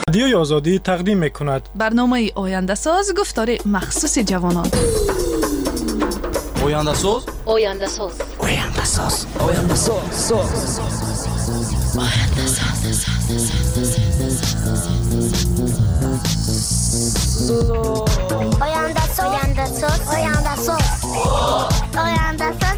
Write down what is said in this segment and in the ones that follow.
رادیوی آزادی تقدیم می‌کند برنامه آینده ساز گفتار مخصوص جوانان. آینده ساز آینده ساز آینده ساز آینده ساز آینده ساز آینده ساز آینده ساز آینده ساز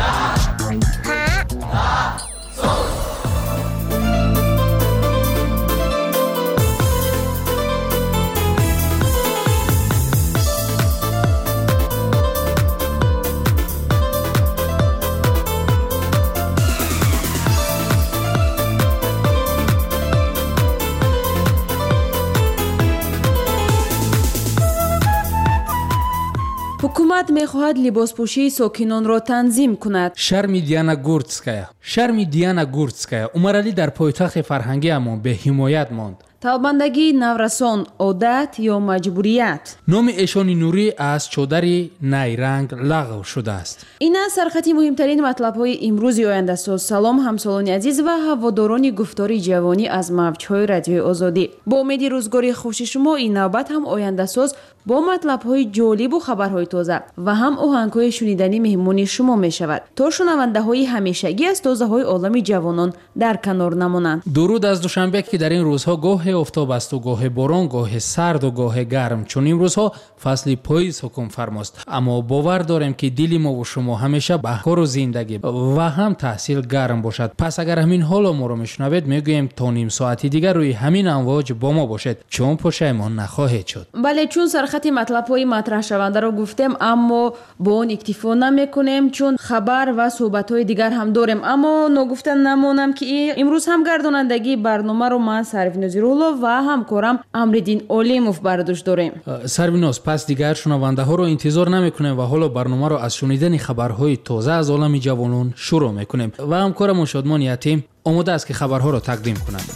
ҳукумат мехоҳад либоспӯшии сокинонро танзим кунад. шарми Диана Гурцкая умарали дар пойтахти фарҳангиамон беҳимоят монд. талбандагии наврасон одат ё маҷбурият. номи эшони нурӣ аз чодари найранг лағв шудааст. ин аст сархати муҳимтарин матлабҳои имрӯзи ояндасоз. салом ҳамсолони азиз ва ҳаводорони гуфтори ҷавонӣ аз мавҷҳои радиои озодӣ. бо умеди рӯзгори хуши шумо ин навбат ҳам ояндасоз бо матлабҳои ҷолибу хабарҳои тоза ва ҳам оҳангҳои шуниданӣ меҳмони шумо мешавад, то шунавандаҳои ҳамешагӣ аз тозаҳои олами ҷавонон дар канор намонанд. дуруд аз душанбе ки дар ин рӯзҳо гоҳе офтоб асту гоҳе борон, гоҳе сарду гоҳе гарм. чун имрӯзҳо фасли поиз ҳукм фармост, аммо бовар дорем ки дили мову шумо ҳамеша баҳкору зиндагӣ ва ҳам таҳсил гарм бошад. пас агар ҳамин ҳоло моро мешунавед, мегӯем то ним соати дигар рӯи ҳамин амвоҷ бо мо бошед, чун пушаймон нахоҳед шуд. бале, чун сархати матлабҳои матраҳшавандаро гуфтем, аммо бо он иктифо намекунем, чун хабар ва суҳбатҳои дигар ҳам дорем. аммо ногуфта намонам ки имрӯз ҳам гардонандагии барномаро ман Сарвиноз Рӯҳулло ва ҳамкорам Амриддин Олимов бар дӯш дорем. Сарвиноз, пас дигар шунавандаҳоро интизор намекунем ва ҳоло барномаро аз шунидани хабарҳои тоза аз олами ҷавонон шурӯъ мекунем ва ҳамкорамон Шодмон Ятим омода аст ки хабарҳоро тақдим кунад.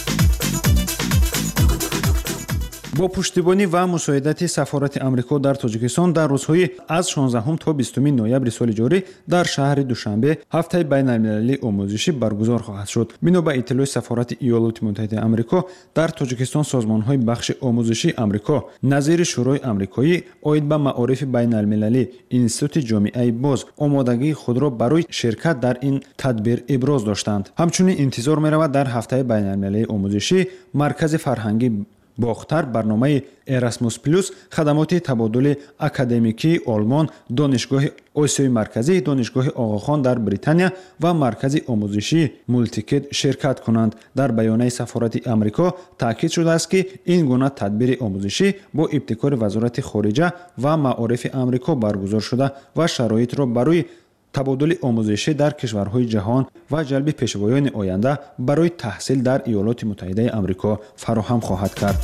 бо пуштибонӣ ва мусоидати сафорати амрико дар тоҷикистон дар рӯзҳои аз 16 то 20 ноябри соли ҷорӣ дар шаҳри Душанбе ҳафтаи байналмилалии омӯзишӣ баргузор хоҳад шуд. бино ба иттилои сафорати Иёлоти Муттаҳидаи Амрико дар Тоҷикистон, созмонҳои бахши омӯзишии Амрико назири шӯрои амрикоӣ оид ба маорифи байналмилалӣ Институти ҷомеаи боз омодагии худро барои ширкат дар ин тадбир иброз доштанд. ҳамчунин интизор меравад дар ҳафтаи байналмилалии омӯзишӣ маркази фарҳангӣ бохтар, барномаи Erasmus Plus, хадамоти табодули академикии Олмон, донишгоҳи Осиёи Марказӣ, донишгоҳи Оғохон дар Британия ва маркази омӯзишии Мултикет ширкат кунанд. дар баёнаи сафорати Амрико таъкид шудааст ки ин гуна тадбири омӯзишӣ бо ибтикори Вазорати хориҷа ва маорифи Амрико баргузор шуда ва шароитро барои табодули омӯзишӣ дар кишварҳои ҷаҳон ва ҷалби пешвоёни оянда барои таҳсил дар Иёлоти Муттаҳидаи Амрико фароҳам хоҳад кард.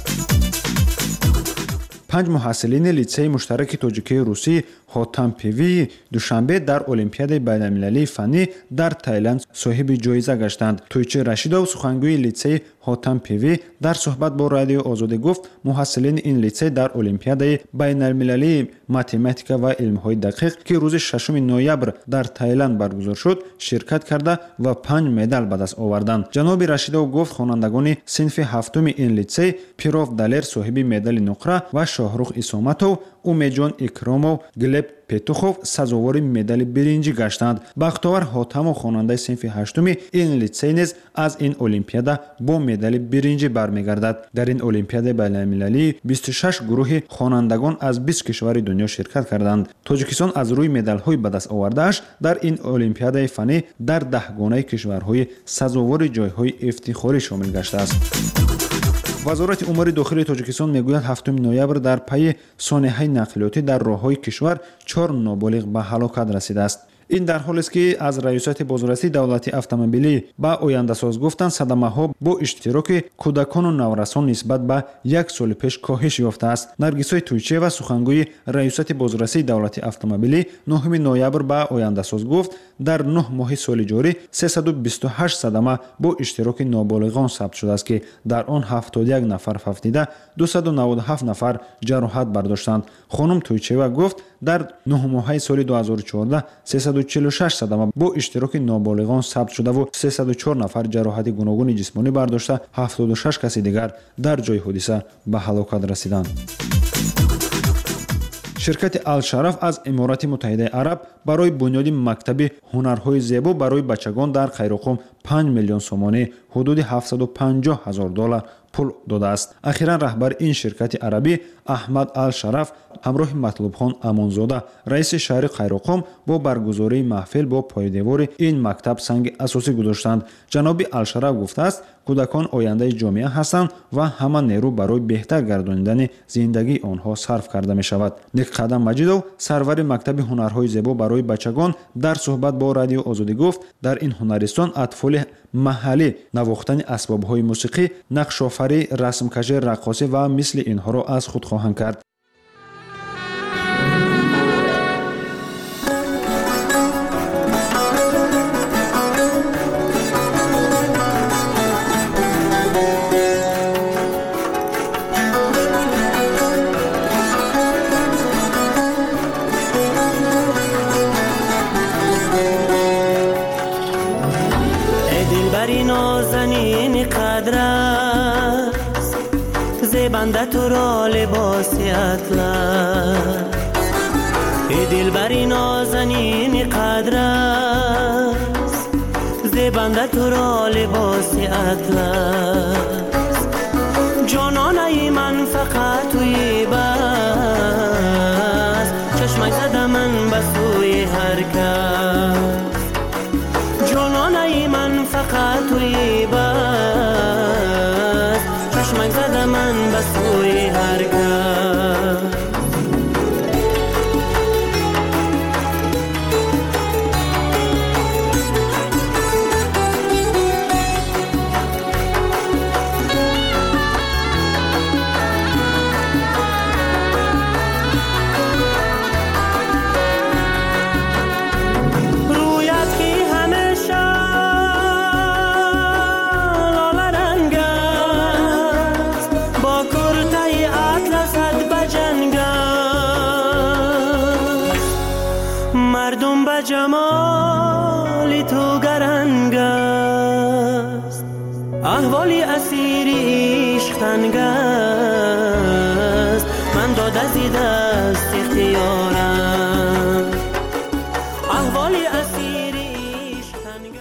5 муҳассилини литсеи муштараки тоҷикии русии Хотампевии Душанбе дар Олимпиадаи байналмилалии фаннӣ дар Таиланд соҳиби ҷоиза гаштанд. Тӯйчи Рашидов, сухангӯи литсеи Хотампевӣ, дар суҳбат бо Радиои Озодӣ гуфт, муҳассилини ин литсей дар Олимпиадаи байналмилалии математика ва илмҳои дақиқ, ки рӯзи 6 ноябр дар Таиланд баргузор шуд, ширкат карда ва 5 медал ба даст оварданд. ҷаноби Рашидов гуфт, хонандагони синфи 7-уми ин литсей Пиров Далер соҳиби медали нуқра ва Шоҳрух Исоматов, Умеҷон Икромов, Глеб Петухов сазовори медали биринҷӣ гаштанд. Бахтовар Ҳотамов, хонандаи синфи 8-уми ин литсей низ аз ин олимпиада бо медали биринҷӣ бармегардад. дар ин олимпиадаи байналмилалии 26 гурӯҳи хонандагон аз 20 кишвари дунё ширкат карданд. Тоҷикистон аз рӯи медалҳои ба даст овардааш дар ин олимпиадаи фанӣ дар 10 гонаи кишварҳои сазовори ҷойҳои ифтихорӣ шомил гаштааст. вазорати умури дохилии Тоҷикистон мегӯяд 7 ноябр дар пайи сонеҳаи нақлиётӣ дар роҳҳои кишвар 4 ноболиғ ба ҳалокат расидааст. ин дар ҳолест ки аз раёсати бозрасии давлати автомобилӣ ба ояндасоз гуфтанд, садамаҳо бо иштироки кӯдакону наврасон нисбат ба 1 соли пеш коҳиш ёфтааст. Наргисои Тӯйчиева, сухангӯи раёсати бозрасии давлати автомобилӣ, 9 ноябр ба ояндасоз гуфт, дар 9 моҳи соли ҷорӣ 328 садама бо иштироки ноболиғон сабт шудааст, ки дар он 71 нафар фавтида, 297 нафар ҷароҳат бардоштанд. хонум Тӯйчиева гуфт, дар 9 моҳаи соли 2014 146 садама бо иштироки ноболиғон сабт шудаву 304 нафар ҷароҳати гуногуни ҷисмонӣ бардошта 76 каси дигар дар ҷои ҳодиса ба ҳалокат расиданд. ширкати Ал-Шараф аз Иморати Муттаҳидаи Араб барои бунёди мактаби ҳунарҳои зебо барои бачагон дар Қайрухум 5 миллион сомонӣ ҳудуди $750,000 пул додааст. Ахиран раҳбари ин ширкати арабӣ Аҳмад Ал-Шараф ҳамроҳи Матлубхон Амонзода раиси шаҳри Қайрухум бо баргузории маҳфил бо пойдевори ин мактаб санги асосӣ гузоштанд. ҷаноби Ал-Шараф гуфтааст, кӯдакон ояндаи ҷомеа ҳастанд ва ҳама нерӯ барои беҳтар гардонидани зиндагии онҳо сарф карда мешавад. Неққадам Маҷидов, сарвари мактаби ҳунарҳои зебо барои бачагон, дар суҳбат бо Радиои Озодӣ гуфт, дар ин ҳунаристон атфоли маҳаллӣ навохтани асбобҳои мусиқӣ, нақшофарӣ, расмкашӣ, раққосӣ ва мисли инҳоро аз худ хоҳанд кард. زیبنده تو را لباس اطلس ای دلبری نازنین قدر است زیبنده تو را لباس اطلس جانانه من فقط توی بس چشمک زده من به سوی هر کس جانانه من فقط توی بس چشمک زده من به سوی هر کس جمال تو گرنگ است احوالی اسیر عشق تنگ است من داده زی دست اختیارم احوالی اسیر عشق تنگ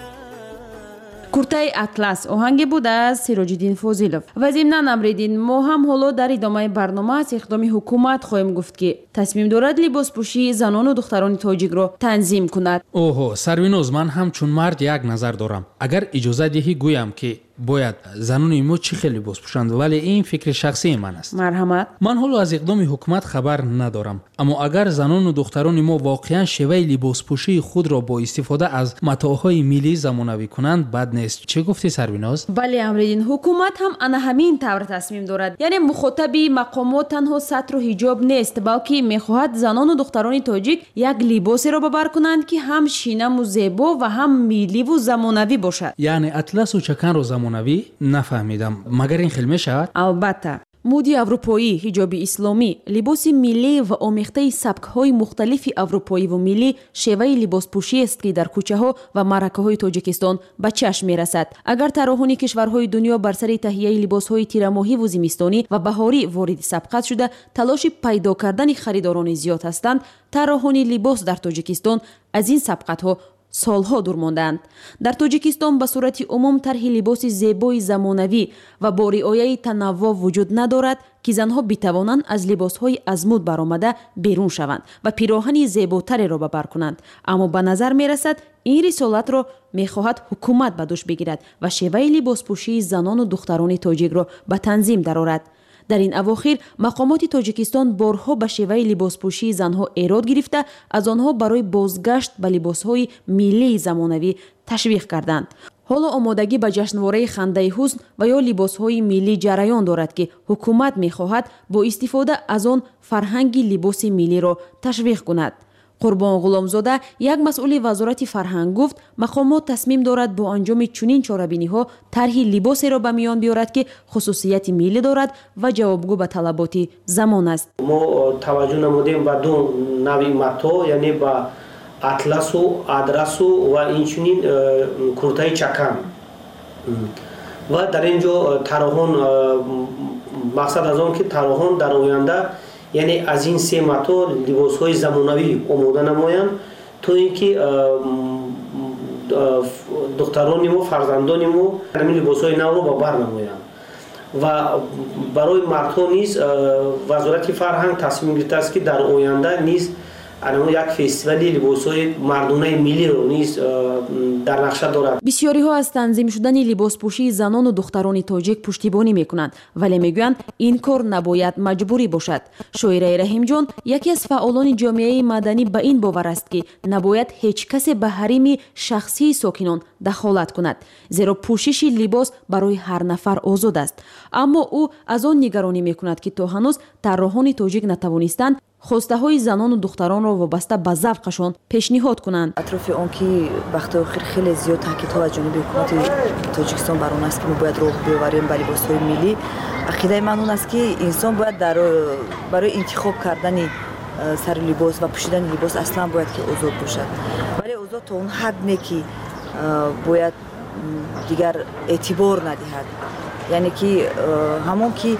است. куртаи атлас оҳанге буд аз Сироҷиддин Фозилов. ва зимнан Амриддин, мо ҳам ҳоло дар идомаи барнома аз иқдоми ҳукумат хоҳем гуфт, ки тасмим дорад либоспӯшии занону духтарони тоҷикро танзим кунад. оҳо, Сарвиноз, ман ҳамчун мард як назар дорам. агар иҷоза диҳӣ гӯям, ки бояд занони мо чӣ хел либос пӯшанд, вале ин фикри шахсии ман аст. марҳамат. ман ҳоло аз иқдоми ҳукумат хабар надорам, аммо агар занону духтарони мо воқеан шеваи либоспӯшии худро бо истифода аз матоъҳои миллӣ замонавӣ кунанд, бад нест. чӣ гуфтӣ, Сарвиноз? бале Амриддин, ҳукумат ҳам ана ҳамин тавр тасмим дорад. яъне мухотаби мақомот танҳо сатру ҳиҷоб нест, балки мехоҳад занону духтарони тоҷик як либосеро ба бар кунанд, ки ҳам шинаму зебо ва ҳам милливу замонавӣ бошад. яъне атласу чаканро замонавӣ? нафаҳмидам. магар ин хел мешавад? албатта. муди аврупоӣ, ҳиҷоби исломӣ, либоси миллӣ ва омехтаи сабкҳои мухталифи аврупоиву миллӣ шеваи либоспӯшиест, ки дар кӯчаҳо ва маъракаҳои Тоҷикистон ба чашм мерасад. агар тарроҳони кишварҳои дунё бар сари таҳияи либосҳои тирамоҳиву зимистонӣ ва баҳорӣ вориди сабқат шуда талоши пайдо кардани харидорони зиёд ҳастанд, тарроҳони либос дар Тоҷикистон аз ин сабқатҳо солҳо дур монданд. дар Тоҷикистон ба сурати умум тарҳи либоси зебои замонавӣ ва бо риояи танаввуъ вуҷуд надорад, ки занҳо битавонанд аз либосҳои аз муд баромада берун шаванд ва пироҳани зеботареро ба бар кунанд. аммо ба назар мерасад, ин рисолатро мехоҳад ҳукумат ба дӯш бигирад ва шеваи либоспӯшии занону духтарони тоҷикро ба танзим дарорад. дар ин авохир мақомоти Тоҷикистон борҳо ба шеваи либоспӯшии занҳо эрод гирифта, аз онҳо барои бозгашт ба либосҳои миллии замонавӣ ташвиқ карданд. ҳоло омодагӣ ба ҷашнвораи хандаи ҳусн ва ё либосҳои миллӣ ҷараён дорад, ки ҳукумат мехоҳад бо истифода аз он фарҳанги либоси миллиро ташвиқ кунад. қурбон ғуломзода, як масъули вазорати фарҳанг гуфт, мақомот тасмим дорад бо анҷоми чунин чорабиниҳо тарҳи либосеро ба миён биёрад, ки хусусияти миллӣ дорад ва ҷавобгӯ ба талаботи замон аст. мо таваҷҷӯҳ намудем ба ду нави матоъ, яъне ба атласу адрасу ва инчунин куртаи чакан ва дар ин ҷо тароҳон мақсад аз он ки тароҳон дар оянда яъне аз ин се мато либосҳои замонавӣ омода намоянд то ин ки духтарони мо фарзандони мо ҳамин либосҳои навро ба бар намоянд ва барои мардҳо низ вазорати фарҳанг тасмим гирифтааст ки дар оянда низ як фестивали либосҳои мардонаи миллиро низ дар нақша дорад. бисёриҳо аз танзим шудани либоспӯшии занону духтарони тоҷик пуштибонӣ мекунанд, вале мегӯянд ин кор набояд маҷбурӣ бошад. шоираи раҳимҷон яке аз фаъолони ҷомеаи маданӣ ба ин бовар аст ки набояд ҳеҷ касе ба ҳарими шахсии сокинон дахолат кунад, зеро пӯшиши либос барои ҳар нафар озод аст. аммо ӯ аз он нигаронӣ мекунад ки то ҳанӯз тарроҳони тоҷик натавонистанд хостаҳои занону духтаронро вобаста ба завқашон пешниҳод кунанд. атрофи он ки вақтои охир хеле зиёд таъкидҳо аз ҷониби ҳукумати тоҷикистон бар он аст ки мо бояд роҳ биоварем ба либосҳои миллӣ. ақидаи ман он аст ки инсон бояд барои интихоб кардани сари либос ва пӯшидани либос аслан бояд ки озод бошад, вале озод то он ҳад не ки бояд дигар эътибор надиҳад, яъне ки ҳамон ки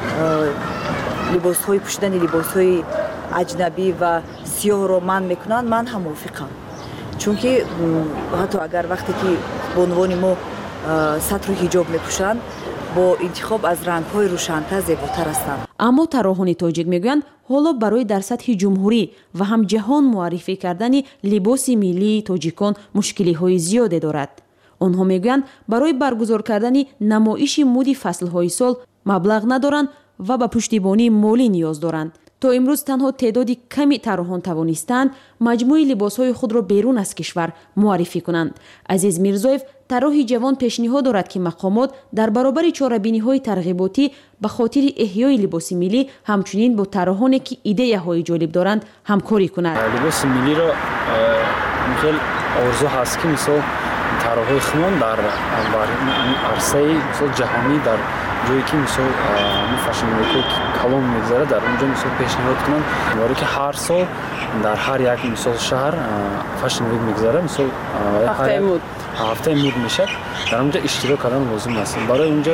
либосҳои пӯшидани либосҳои аҷнабӣ ва сиёҳро манъ мекунанд, ман ҳам мувофиқам, чунки ҳатто агар вақте ки бо унвони мо сатру ҳиҷоб мепӯшанд, бо интихоб аз рангҳои рӯшантар зеботар ҳастанд. аммо тарроҳони тоҷик мегӯянд ҳоло барои дар сатҳи ҷумҳурӣ ва ҳам ҷаҳон муаррифӣ кардани либоси миллии тоҷикон мушкилиҳои зиёде дорад. онҳо мегӯянд барои баргузор кардани намоиши муди фаслҳои сол маблағ надоранд ва ба пуштибонии молӣ ниёз доранд. то имрӯз танҳо теъдоди ками тарроҳон тавонистанд маҷмӯи либосҳои худро берун аз кишвар муаррифӣ кунанд. азиз мирзоев, тарроҳи ҷавон пешниҳод дорад ки мақомот дар баробари чорабиниҳои тарғиботӣ ба хотири эҳёи либоси миллӣ ҳамчунин бо тарроҳоне ки идеяҳои ҷолиб доранд ҳамкорӣ кунад. либоси миллиро хел орзу ҳаст ки мисол тарроҳои хумон дар арсаи мисол ҷаҳонӣ дар ҷое ки мисол фашнвеки калон мегзарад дар онҷо мисол пешниҳод кунанд боре ки ҳар сол дар ҳар як мисол шаҳр фашнвек мегзарад, мисол ҳафтаи муд мешад, дар онҷо иштирок кардан лозим аст. барои онҷо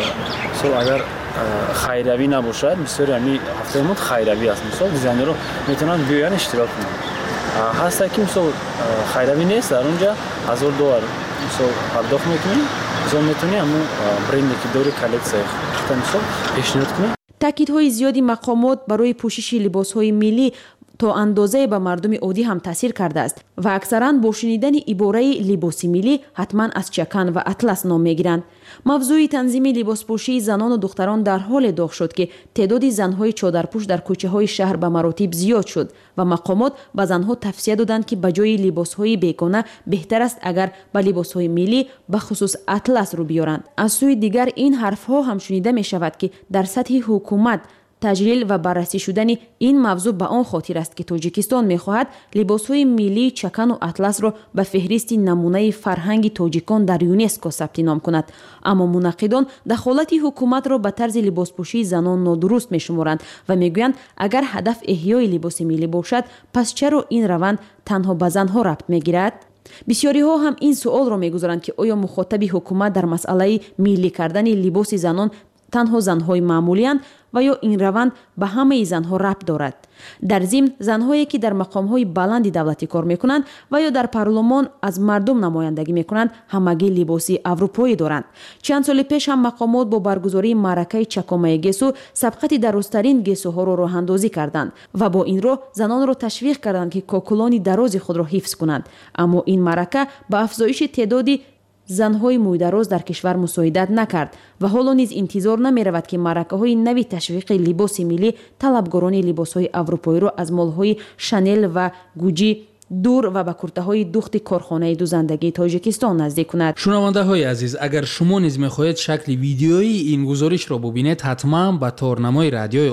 мисол агар хайравӣ набошад, бисёри ҳамин ҳафтаи муд хайравӣ аст, мисол дизайнерҳо метавонанд биёянд иштирок кунанд. ҳаста ки мисол хайравӣ нест, дар онҷо $1000 мисол пардохт мекунӣ, мисол метавонӣ ҳамун бренде ки дори коллексия мисол пешниҳод кунӣ. таъкидҳои зиёди мақомот барои пӯшиши либосҳои миллӣ то андозае ба мардуми оддӣ ҳам таъсир кардааст ва аксаран бо шунидани ибораи либоси миллӣ ҳатман аз чакан ва атлас ном мегиранд. мавзӯи танзими либоспӯшии занону духтарон дар ҳоле доғ шуд ки теъдоди занҳои чодарпӯш дар кӯчаҳои шаҳр ба маротиб зиёд шуд ва мақомот ба занҳо тавсия доданд ки ба ҷои либосҳои бегона беҳтар аст агар ба либосҳои миллӣ бахусус атлас рӯ биёранд. аз сӯи дигар ин ҳарфҳо ҳам шунида мешавад ки дар сатҳи ҳукумат таҷлил ва баррасӣ шудани ин мавзӯъ ба он хотир аст ки тоҷикистон мехоҳад либосҳои миллии чакану атласро ба феҳристи намунаи фарҳанги тоҷикон дар юнеско сабти ном кунад. аммо мунаққидон дахолати ҳукуматро ба тарзи либоспӯшии занон нодуруст мешуморанд ва мегӯянд агар ҳадаф эҳёи либоси миллӣ бошад, пас чаро ин раванд танҳо ба занҳо рабт мегирад? бисёриҳо ҳам ин суолро мегузоранд ки оё мухотаби ҳукумат дар масъалаи миллӣ кардани либоси занон танҳо занҳои маъмулиянд ва ё ин раванд ба ҳамаи занҳо рабт дорад. дар зимн занҳое ки дар мақомҳои баланди давлатӣ кор мекунанд ва ё дар парлумон аз мардум намояндагӣ мекунанд ҳамагӣ либоси аврупоӣ доранд. чанд соли пеш ҳам мақомот бо баргузории маъракаи чакомаи гесу сабқати дарозтарин гесуҳоро роҳандозӣ карданд ва бо ин роҳ занонро ташвиқ карданд ки кокулони дарози худро ҳифз кунанд. аммо ин маърака ба афзоиши теъдоди занҳои мӯйдароз дар кишвар мусоидат накард ва ҳоло низ интизор намеравад ки маъракаҳои нави ташвиқи либоси миллӣ талабгорони либосҳои аврупоиро аз молҳои шанел ва гуҷи дур ва ба куртаҳои духти корхонаи дузандагии тоҷикистон наздик кунад. шунавандаҳои азиз, агар шумо низ мехоҳед шакли видеои ин гузоришро бубинед, ҳатман ба торнамои радиои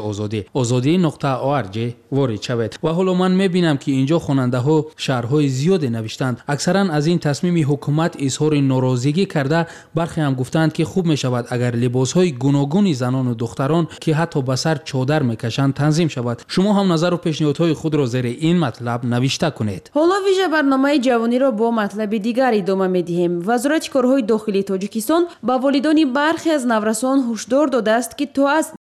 озодӣ.org ворид шавед. ва ҳоло ман мебинам ки инҷо хонандаҳо шаҳрҳои зиёде навиштанд. аксаран аз ин тасмими ҳукумат изҳори норозигӣ карда, бархе ҳам гуфтанд ки хуб мешавад агар либосҳои гуногуни занону духтарон ки ҳатто ба сар чодар мекашанд танзим шавад. шумо ҳам назару пешниҳодҳои худро зери ин матлаб навишта кунед. ҳоло вижа барномаи ҷавониро бо матлаби дигар идома медиҳем. вазорати корҳои дохилии тоҷикистон ба волидони бархе аз наврасон ҳушдор додааст ки то аз